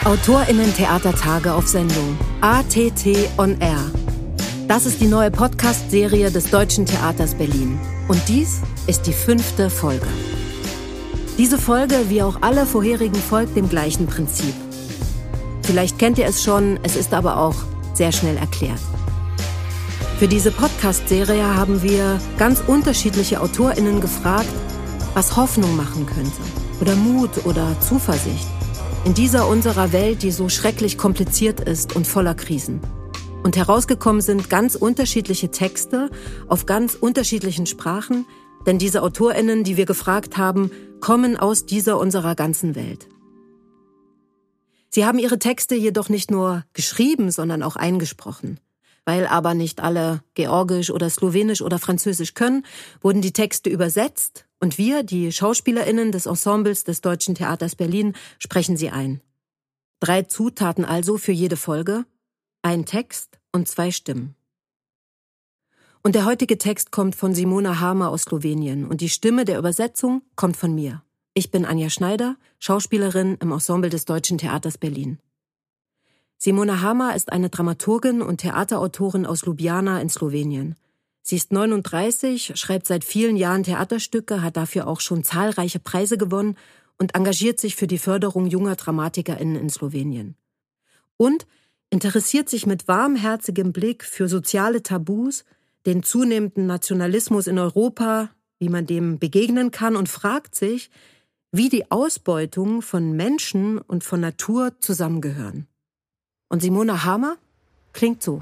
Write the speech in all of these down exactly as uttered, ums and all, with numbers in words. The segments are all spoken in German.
AutorInnen-Theatertage auf Sendung. A T T on Air. Das ist die neue Podcast-Serie des Deutschen Theaters Berlin. Und dies ist die fünfte Folge. Diese Folge, wie auch alle vorherigen, folgt dem gleichen Prinzip. Vielleicht kennt ihr es schon, es ist aber auch sehr schnell erklärt. Für diese Podcast-Serie haben wir ganz unterschiedliche AutorInnen gefragt, was Hoffnung machen könnte. Oder Mut oder Zuversicht. In dieser unserer Welt, die so schrecklich kompliziert ist und voller Krisen. Und herausgekommen sind ganz unterschiedliche Texte auf ganz unterschiedlichen Sprachen, denn diese AutorInnen, die wir gefragt haben, kommen aus dieser unserer ganzen Welt. Sie haben ihre Texte jedoch nicht nur geschrieben, sondern auch eingesprochen. Weil aber nicht alle Georgisch oder Slowenisch oder Französisch können, wurden die Texte übersetzt und wir, die SchauspielerInnen des Ensembles des Deutschen Theaters Berlin, sprechen sie ein. Drei Zutaten also für jede Folge, ein Text und zwei Stimmen. Und der heutige Text kommt von Simona Hamer aus Slowenien und die Stimme der Übersetzung kommt von mir. Ich bin Anja Schneider, Schauspielerin im Ensemble des Deutschen Theaters Berlin. Simona Hamer ist eine Dramaturgin und Theaterautorin aus Ljubljana in Slowenien. Sie ist neununddreißig, schreibt seit vielen Jahren Theaterstücke, hat dafür auch schon zahlreiche Preise gewonnen und engagiert sich für die Förderung junger DramatikerInnen in Slowenien. Und interessiert sich mit warmherzigem Blick für soziale Tabus, den zunehmenden Nationalismus in Europa, wie man dem begegnen kann und fragt sich, wie die Ausbeutung von Menschen und von Natur zusammengehören. Und Simona Hamer klingt so.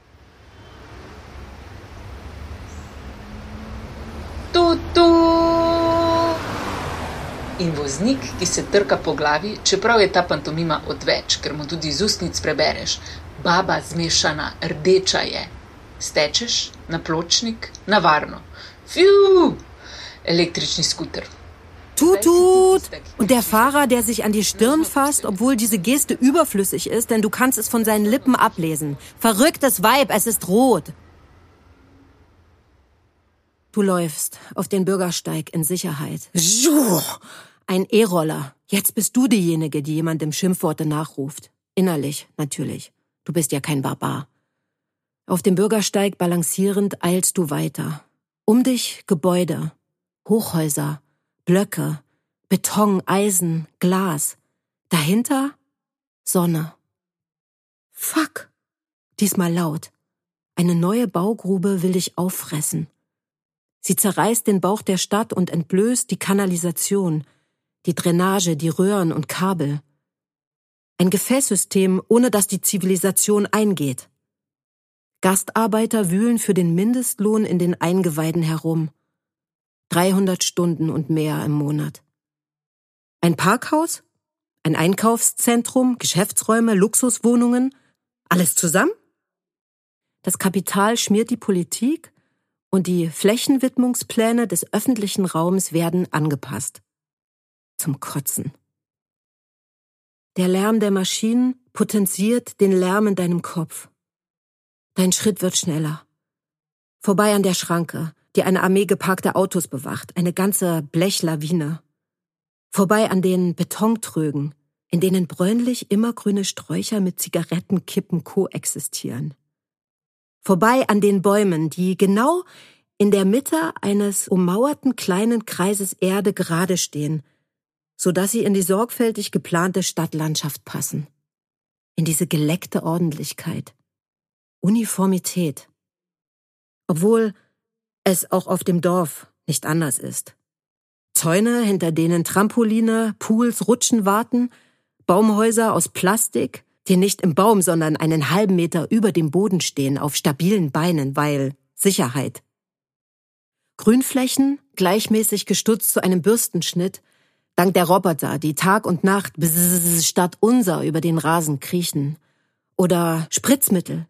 Tu-tu! In voznik, ki se trka po glavi, čeprav je ta pantomima odveč, ker mu tudi iz ustnic prebereš. Baba zmešana, rdeča je. Stečeš na pločnik, na varno. Fiu! Električni skuter. Tut, tut! Und der Fahrer, der sich an die Stirn fasst, obwohl diese Geste überflüssig ist, denn du kannst es von seinen Lippen ablesen. Verrücktes Weib, es ist rot. Du läufst auf den Bürgersteig in Sicherheit. Ein E-Roller. Jetzt bist du diejenige, die jemandem Schimpfworte nachruft. Innerlich, natürlich. Du bist ja kein Barbar. Auf dem Bürgersteig balancierend eilst du weiter. Um dich Gebäude, Hochhäuser, Blöcke, Beton, Eisen, Glas. Dahinter Sonne. Fuck! Diesmal laut. Eine neue Baugrube will dich auffressen. Sie zerreißt den Bauch der Stadt und entblößt die Kanalisation, die Drainage, die Röhren und Kabel. Ein Gefäßsystem, ohne dass die Zivilisation eingeht. Gastarbeiter wühlen für den Mindestlohn in den Eingeweiden herum. dreihundert Stunden und mehr im Monat. Ein Parkhaus? Ein Einkaufszentrum? Geschäftsräume? Luxuswohnungen? Alles zusammen? Das Kapital schmiert die Politik und die Flächenwidmungspläne des öffentlichen Raums werden angepasst. Zum Kotzen. Der Lärm der Maschinen potenziert den Lärm in deinem Kopf. Dein Schritt wird schneller. Vorbei an der Schranke, die eine Armee geparkter Autos bewacht, eine ganze Blechlawine. Vorbei an den Betontrögen, in denen bräunlich immergrüne Sträucher mit Zigarettenkippen koexistieren. Vorbei an den Bäumen, die genau in der Mitte eines ummauerten kleinen Kreises Erde gerade stehen, sodass sie in die sorgfältig geplante Stadtlandschaft passen. In diese geleckte Ordentlichkeit. Uniformität. Obwohl es auch auf dem Dorf nicht anders ist. Zäune, hinter denen Trampoline, Pools, Rutschen warten, Baumhäuser aus Plastik, die nicht im Baum, sondern einen halben Meter über dem Boden stehen, auf stabilen Beinen, weil Sicherheit. Grünflächen, gleichmäßig gestutzt zu einem Bürstenschnitt, dank der Roboter, die Tag und Nacht bzzz, statt unser über den Rasen kriechen. Oder Spritzmittel,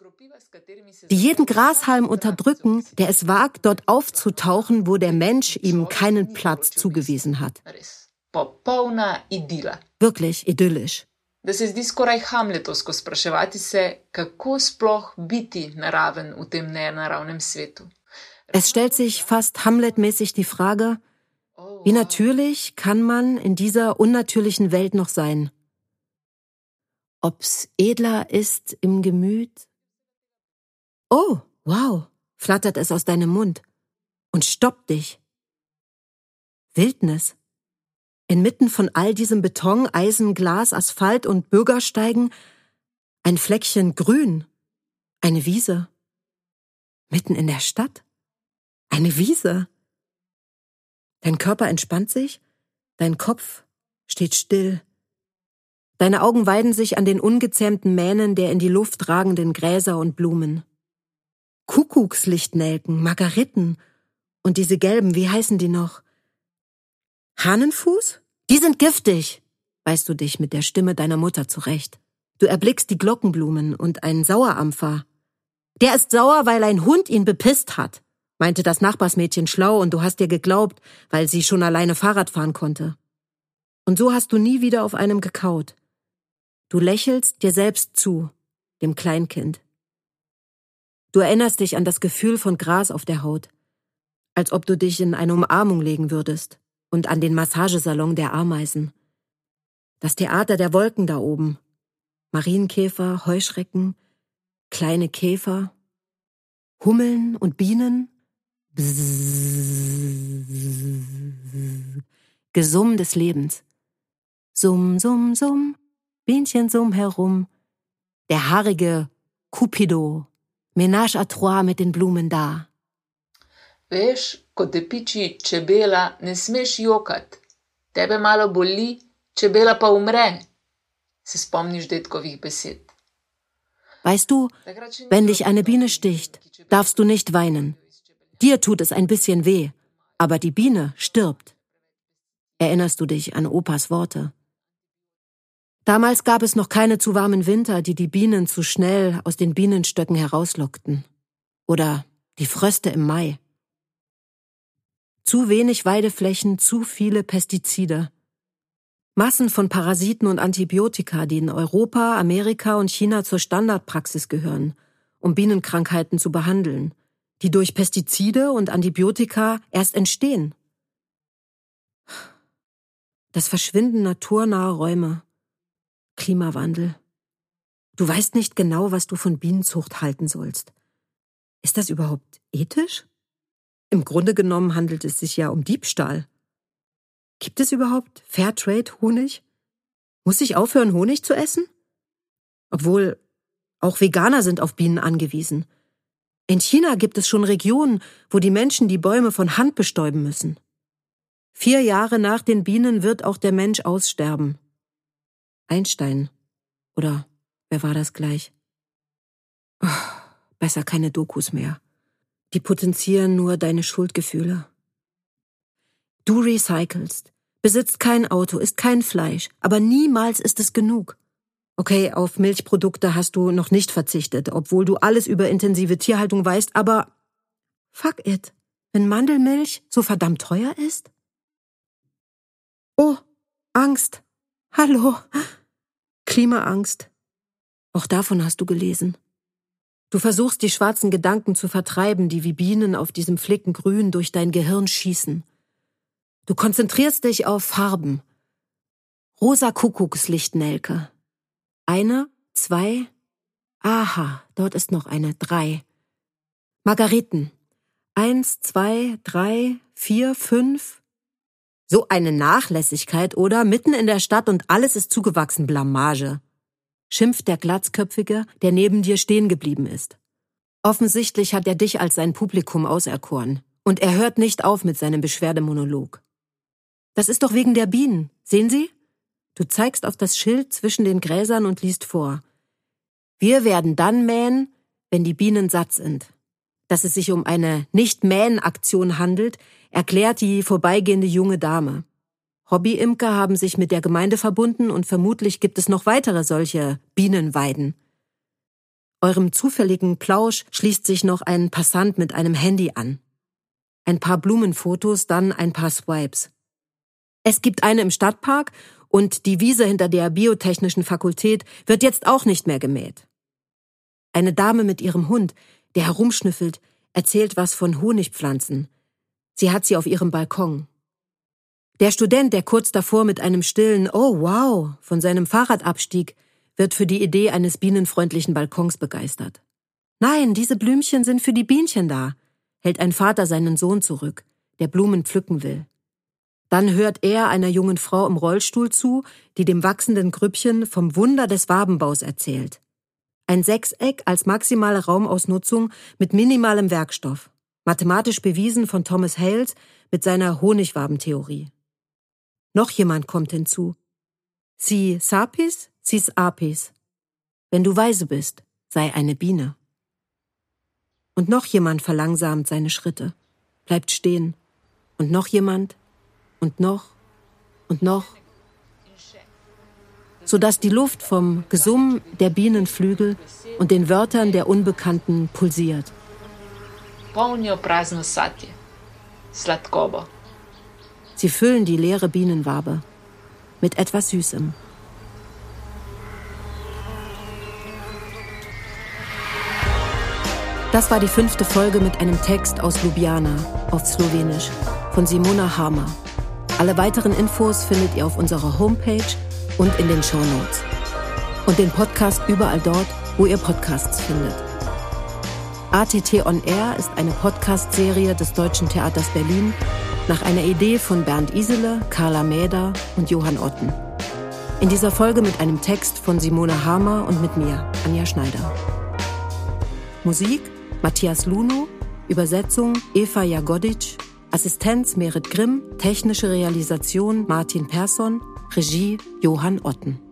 die jeden Grashalm unterdrücken, der es wagt, dort aufzutauchen, wo der Mensch ihm keinen Platz zugewiesen hat. Wirklich idyllisch. Da se zdi skoraj hamletovsko spraševati se, kako sploh biti naraven v tem nenaravnem svetu. Es stellt sich fast Hamlet-mäßig die Frage, wie natürlich kann man in dieser unnatürlichen Welt noch sein? Ob's edler ist im Gemüt? Oh, wow, flattert es aus deinem Mund und stoppt dich. Wildnis. Inmitten von all diesem Beton, Eisen, Glas, Asphalt und Bürgersteigen ein Fleckchen Grün, eine Wiese. Mitten in der Stadt? Eine Wiese. Dein Körper entspannt sich, dein Kopf steht still. Deine Augen weiden sich an den ungezähmten Mähnen der in die Luft ragenden Gräser und Blumen. Kuckuckslichtnelken, Margeriten und diese gelben, wie heißen die noch? Hahnenfuß? Die sind giftig, weist du dich mit der Stimme deiner Mutter zurecht. Du erblickst die Glockenblumen und einen Sauerampfer. Der ist sauer, weil ein Hund ihn bepisst hat, meinte das Nachbarsmädchen schlau und du hast ihr geglaubt, weil sie schon alleine Fahrrad fahren konnte. Und so hast du nie wieder auf einem gekaut. Du lächelst dir selbst zu, dem Kleinkind. Du erinnerst dich an das Gefühl von Gras auf der Haut, als ob du dich in eine Umarmung legen würdest, und an den Massagesalon der Ameisen. Das Theater der Wolken da oben. Marienkäfer, Heuschrecken, kleine Käfer, Hummeln und Bienen. Bzzz. Gesumm des Lebens. Summ, summ, summ, Bienchen summ herum. Der haarige Cupido, Ménage à trois mit den Blumen da. Veš, ko te piči čebela, ne smeš jokat. Tebe malo boli, čebela pa umre. Se spomniš dedkovih besed. Weißt du, wenn dich eine Biene sticht, darfst du nicht weinen. Dir tut es ein bisschen weh, aber die Biene stirbt. Erinnerst du dich an Opas Worte? Damals gab es noch keine zu warmen Winter, die die Bienen zu schnell aus den Bienenstöcken herauslockten. Oder die Fröste im Mai. Zu wenig Weideflächen, zu viele Pestizide. Massen von Parasiten und Antibiotika, die in Europa, Amerika und China zur Standardpraxis gehören, um Bienenkrankheiten zu behandeln, die durch Pestizide und Antibiotika erst entstehen. Das Verschwinden naturnaher Räume. Klimawandel. Du weißt nicht genau, was du von Bienenzucht halten sollst. Ist das überhaupt ethisch? Im Grunde genommen handelt es sich ja um Diebstahl. Gibt es überhaupt Fairtrade-Honig? Muss ich aufhören, Honig zu essen? Obwohl, auch Veganer sind auf Bienen angewiesen. In China gibt es schon Regionen, wo die Menschen die Bäume von Hand bestäuben müssen. Vier Jahre nach den Bienen wird auch der Mensch aussterben. Einstein. Oder wer war das gleich? Oh, besser keine Dokus mehr. Die potenzieren nur deine Schuldgefühle. Du recycelst, besitzt kein Auto, isst kein Fleisch, aber niemals ist es genug. Okay, auf Milchprodukte hast du noch nicht verzichtet, obwohl du alles über intensive Tierhaltung weißt, aber fuck it, wenn Mandelmilch so verdammt teuer ist? Oh, Angst. Hallo. Klimaangst. Auch davon hast du gelesen. Du versuchst, die schwarzen Gedanken zu vertreiben, die wie Bienen auf diesem Flecken Grün durch dein Gehirn schießen. Du konzentrierst dich auf Farben. Rosa Kuckuckslichtnelke. Eine, zwei, aha, dort ist noch eine, drei. Margariten. Eins, zwei, drei, vier, fünf. So eine Nachlässigkeit, oder? Mitten in der Stadt und alles ist zugewachsen, Blamage. Schimpft der Glatzköpfige, der neben dir stehen geblieben ist. Offensichtlich hat er dich als sein Publikum auserkoren. Und er hört nicht auf mit seinem Beschwerdemonolog. Das ist doch wegen der Bienen, sehen Sie? Du zeigst auf das Schild zwischen den Gräsern und liest vor. Wir werden dann mähen, wenn die Bienen satt sind. Dass es sich um eine Nicht-Mähen-Aktion handelt, erklärt die vorbeigehende junge Dame. Hobbyimker haben sich mit der Gemeinde verbunden und vermutlich gibt es noch weitere solche Bienenweiden. Eurem zufälligen Plausch schließt sich noch ein Passant mit einem Handy an. Ein paar Blumenfotos, dann ein paar Swipes. Es gibt eine im Stadtpark und die Wiese hinter der biotechnischen Fakultät wird jetzt auch nicht mehr gemäht. Eine Dame mit ihrem Hund, der herumschnüffelt, erzählt was von Honigpflanzen. Sie hat sie auf ihrem Balkon. Der Student, der kurz davor mit einem stillen Oh wow von seinem Fahrrad abstieg, wird für die Idee eines bienenfreundlichen Balkons begeistert. »Nein, diese Blümchen sind für die Bienchen da«, hält ein Vater seinen Sohn zurück, der Blumen pflücken will. Dann hört er einer jungen Frau im Rollstuhl zu, die dem wachsenden Grüppchen vom Wunder des Wabenbaus erzählt. Ein Sechseck als maximale Raumausnutzung mit minimalem Werkstoff. Mathematisch bewiesen von Thomas Hales mit seiner Honigwabentheorie. Noch jemand kommt hinzu. Si sapis, sis apis. Wenn du weise bist, sei eine Biene. Und noch jemand verlangsamt seine Schritte, bleibt stehen. Und noch jemand, und noch, und noch. Sodass die Luft vom Gesumm der Bienenflügel und den Wörtern der Unbekannten pulsiert. Sie füllen die leere Bienenwabe mit etwas Süßem. Das war die fünfte Folge mit einem Text aus Ljubljana auf Slowenisch von Simona Harmer. Alle weiteren Infos findet ihr auf unserer Homepage und in den Shownotes. Und den Podcast überall dort, wo ihr Podcasts findet. A T T On Air ist eine Podcast-Serie des Deutschen Theaters Berlin nach einer Idee von Bernd Isele, Carla Mäder und Johann Otten. In dieser Folge mit einem Text von Simona Harmer und mit mir, Anja Schneider. Musik Matthias Luno, Übersetzung Eva Jagodic, Assistenz Merit Grimm, technische Realisation Martin Persson, Regie Johann Otten.